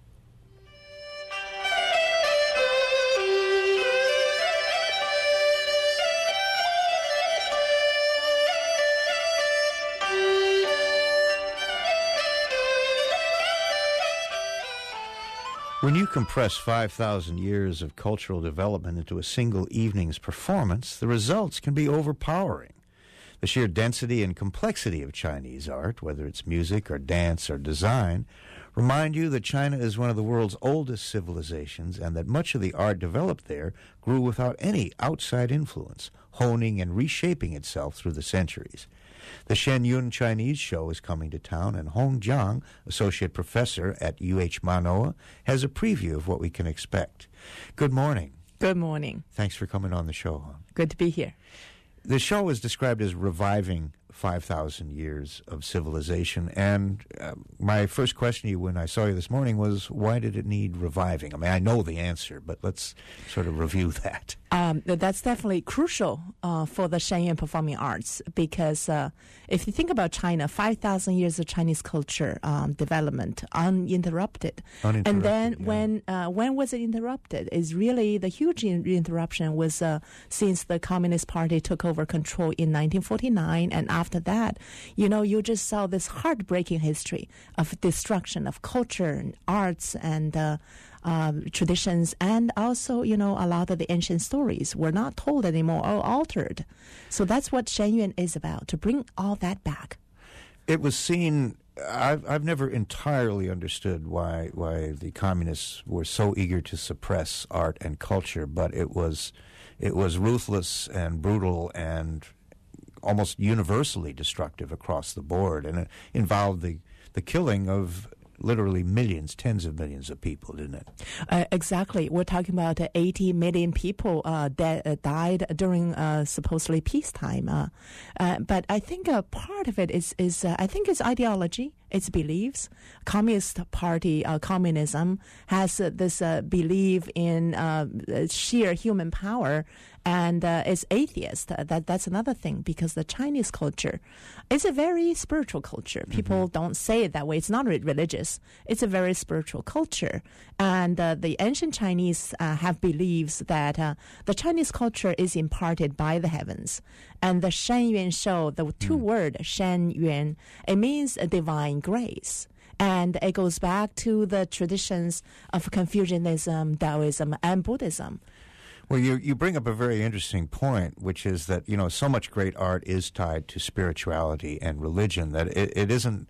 When you compress five thousand years of cultural development into a single evening's performance, the results can be overpowering. The sheer density and complexity of Chinese art, whether it's music or dance or design, remind you that China is one of the world's oldest civilizations and that much of the art developed there grew without any outside influence, honing and reshaping itself through the centuries. The Shen Yun Chinese Show is coming to town, and Hong Jiang, associate professor at U H Manoa, has a preview of what we can expect. Good morning. Good morning. Thanks for coming on the show, Hong. Good to be here. The show is described as reviving five thousand years of civilization, and uh, my first question to you when I saw you this morning was, why did it need reviving? I mean, I know the answer, but let's sort of review that. Um, that's definitely crucial uh, for the Shenyang performing arts, because uh, if you think about China, five thousand years of Chinese culture um, development, uninterrupted. uninterrupted and then yeah. when uh, when was it interrupted? Is really the huge in- interruption was uh, since the Communist Party took over control in nineteen forty-nine, and after after that, you know, you just saw this heartbreaking history of destruction of culture and arts and uh, uh, traditions, and also, you know, a lot of the ancient stories were not told anymore or altered. So that's what Shenyuan is about, to bring all that back. It was seen. I've I've never entirely understood why why the communists were so eager to suppress art and culture, but it was it was ruthless and brutal and almost universally destructive across the board, and it involved the the killing of literally millions, tens of millions of people, didn't it? Uh, exactly. We're talking about uh, eighty million people uh, that uh, died during uh, supposedly peacetime. Uh, uh, but I think a part of it is, is uh, I think it's ideology, it's beliefs. Communist Party, uh, communism, has uh, this uh, belief in uh, sheer human power, and uh, is atheist. Uh, that That's another thing, because the Chinese culture is a very spiritual culture. People mm-hmm. don't say it that way. It's not religious. It's a very spiritual culture. And uh, the ancient Chinese uh, have beliefs that uh, the Chinese culture is imparted by the heavens. And the Shen Yuan Shou, the two mm. word Shen Yuan, it means a divine grace. And it goes back to the traditions of Confucianism, Taoism, and Buddhism. Well, you you bring up a very interesting point, which is that, you know, so much great art is tied to spirituality and religion that it, it isn't,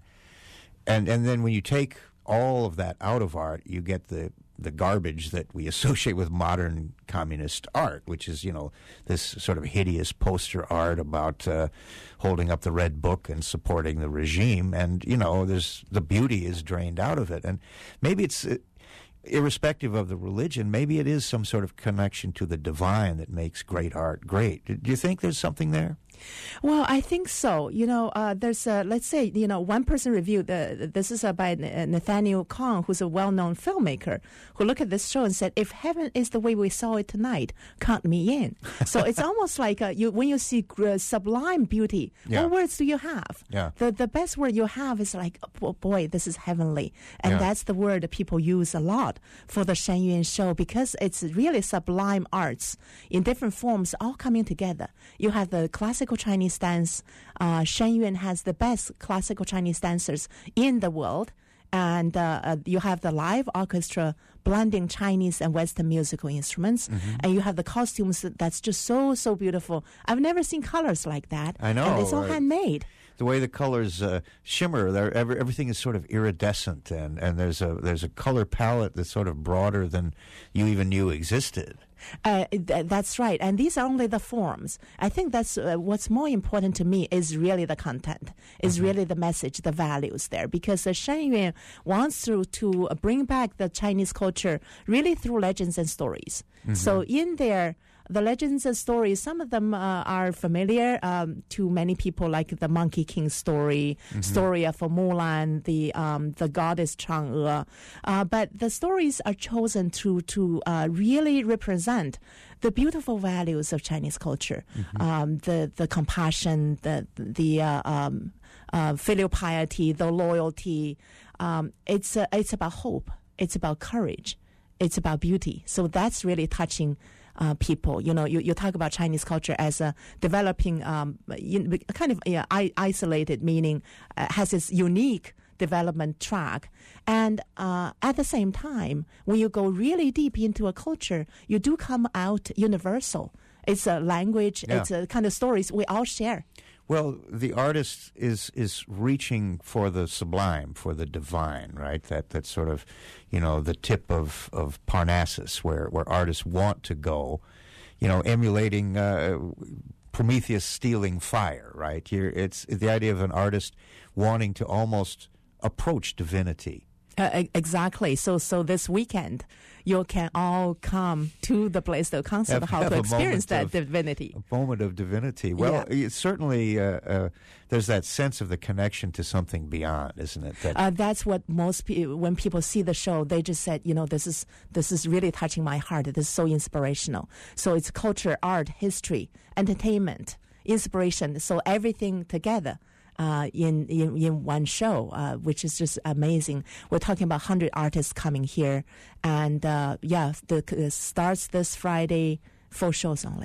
and and then when you take all of that out of art, you get the the garbage that we associate with modern communist art, which is, you know, this sort of hideous poster art about uh, holding up the red book and supporting the regime, and, you know, there's the beauty is drained out of it, and maybe it's. It, irrespective of the religion, maybe it is some sort of connection to the divine that makes great art great. Do you think there's something there? Well, I think so. You know, uh, there's a, let's say, you know, one person reviewed, uh, this is uh, by Nathaniel Kong, who's a well-known filmmaker, who looked at this show and said, if heaven is the way we saw it tonight, count me in. So it's almost like uh, you when you see uh, sublime beauty, yeah. what words do you have? Yeah. The the best word you have is like, oh, boy, this is heavenly. And yeah. that's the word that people use a lot for the Shen Yuan Shou, because it's really sublime arts in different forms all coming together. You have the classical Chinese dance. Uh, Shen Yuan has the best classical Chinese dancers in the world. And uh, uh, you have the live orchestra blending Chinese and Western musical instruments. Mm-hmm. And you have the costumes that's just so, so beautiful. I've never seen colors like that. I know. And it's all right. handmade. The way the colors uh, shimmer, every, everything is sort of iridescent, and, and there's a there's a color palette that's sort of broader than you even knew existed. Uh, th- that's right. And these are only the forms. I think that's uh, what's more important to me is really the content, is mm-hmm. really the message, the values there. Because uh, Shen Yuan wants to, to bring back the Chinese culture really through legends and stories. Mm-hmm. So in there, the legends and stories, some of them uh, are familiar um, to many people, like the Monkey King story, mm-hmm. story of Mulan, the um, the goddess Chang'e. Uh, but the stories are chosen to to uh, really represent the beautiful values of Chinese culture, mm-hmm. um, the the compassion, the the uh, um, uh, filial piety, the loyalty. Um, it's uh, it's about hope. It's about courage. It's about beauty. So that's really touching. Uh, people, you know, you, you talk about Chinese culture as a developing, um, in, kind of yeah, I, isolated, meaning uh, has its unique development track. And uh, at the same time, when you go really deep into a culture, you do come out universal. It's a language, yeah. it's a kind of stories we all share. Well, the artist is is reaching for the sublime, for the divine, right? That that's sort of, you know, the tip of, of Parnassus, where, where artists want to go, you know, emulating uh, Prometheus stealing fire, right? Here, it's the idea of an artist wanting to almost approach divinity. Uh, exactly. So, so this weekend, you can all come to the place, the concert have, hall, have to experience that of, divinity. A moment of divinity. Well, yeah. it's certainly, uh, uh, there's that sense of the connection to something beyond, isn't it? That uh, that's what most people, when people see the show, they just said, you know, this is this is really touching my heart. This is so inspirational. So it's culture, art, history, entertainment, inspiration. So everything together. Uh, in, in in one show, uh, which is just amazing. We're talking about one hundred artists coming here, and uh, yeah, the, it starts this Friday, four shows only.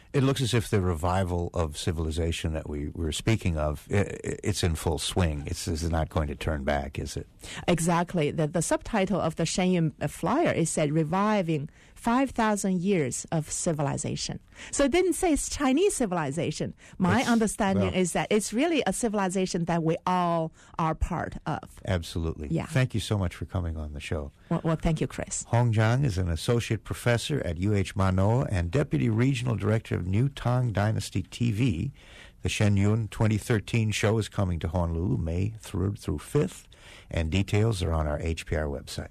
It looks as if the revival of civilization that we were speaking of, it, it's in full swing. It's, it's not going to turn back, is it? Exactly. The, the subtitle of the Shenyun flyer is said reviving five thousand years of civilization. So it didn't say it's Chinese civilization. My It's- understanding well- is that it's really a civilization that we all are part of. Absolutely. Yeah. Thank you so much for coming on the show. Well, well thank you, Chris. Hong Zhang is an associate professor at U H Manoa and deputy regional director of New Tang Dynasty T V. The Shenyun twenty thirteen show is coming to Honolulu May third through fifth, and details are on our H P R website.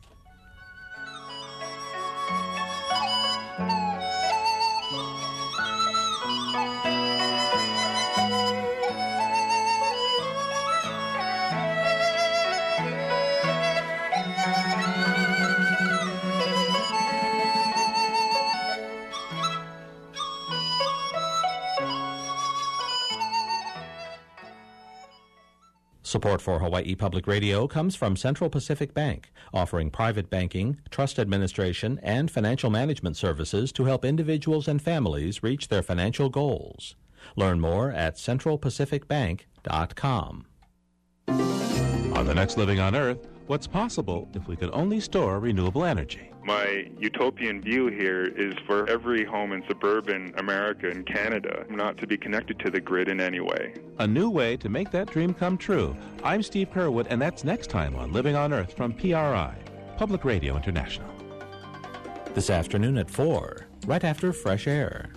Support for Hawaii Public Radio comes from Central Pacific Bank, offering private banking, trust administration, and financial management services to help individuals and families reach their financial goals. Learn more at central pacific bank dot com. On the next Living on Earth, what's possible if we could only store renewable energy? My utopian view here is for every home in suburban America and Canada not to be connected to the grid in any way. A new way to make that dream come true. I'm Steve Kerwood, and that's next time on Living on Earth from P R I, Public Radio International. This afternoon at four, right after Fresh Air.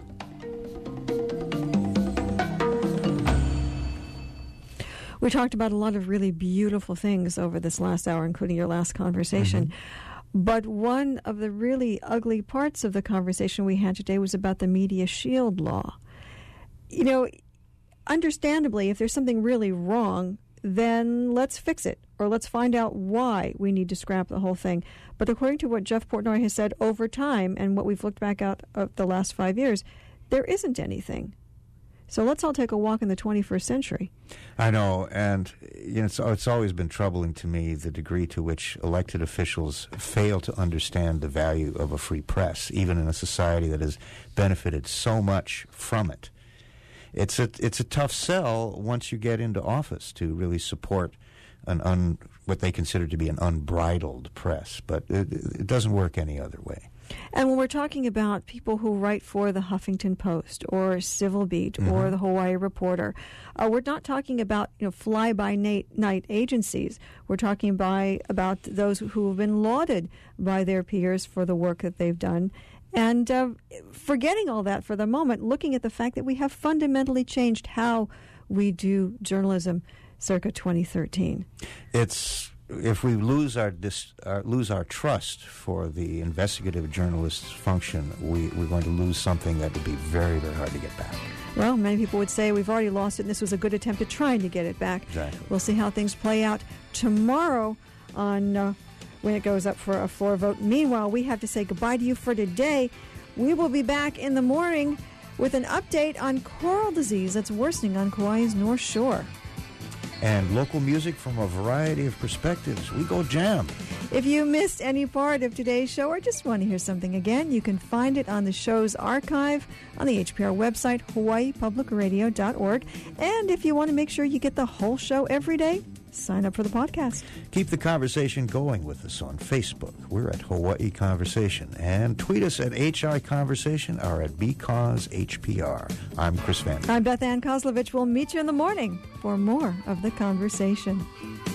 We talked about a lot of really beautiful things over this last hour, including your last conversation. Mm-hmm. But one of the really ugly parts of the conversation we had today was about the Media Shield Law. You know, understandably, if there's something really wrong, then let's fix it, or let's find out why we need to scrap the whole thing. But according to what Jeff Portnoy has said over time, and what we've looked back at of the last five years, there isn't anything. So let's all take a walk in the twenty-first century. I know, and you know, it's, it's always been troubling to me the degree to which elected officials fail to understand the value of a free press, even in a society that has benefited so much from it. It's a it's a tough sell once you get into office to really support an un, what they consider to be an unbridled press, but it, it doesn't work any other way. And when we're talking about people who write for the Huffington Post or Civil Beat mm-hmm. or the Hawaii Reporter, uh, we're not talking about you know fly-by-night agencies. We're talking by about those who have been lauded by their peers for the work that they've done. And uh, forgetting all that for the moment, looking at the fact that we have fundamentally changed how we do journalism circa twenty thirteen. It's... If we lose our, dis, uh, lose our trust for the investigative journalist's function, we, we're going to lose something that would be very, very hard to get back. Well, many people would say we've already lost it, and this was a good attempt at trying to get it back. Exactly. We'll see how things play out tomorrow on uh, when it goes up for a floor vote. Meanwhile, we have to say goodbye to you for today. We will be back in the morning with an update on coral disease that's worsening on Kauai's North Shore. And local music from a variety of perspectives. We go jam. If you missed any part of today's show or just want to hear something again, you can find it on the show's archive on the H P R website, hawaii public radio dot org. And if you want to make sure you get the whole show every day, sign up for the podcast. Keep the conversation going with us on Facebook. We're at Hawaii Conversation. And tweet us at H I Conversation or at Because H P R. I'm Chris Van. I'm Beth Ann Kozlovich. We'll meet you in the morning for more of the conversation.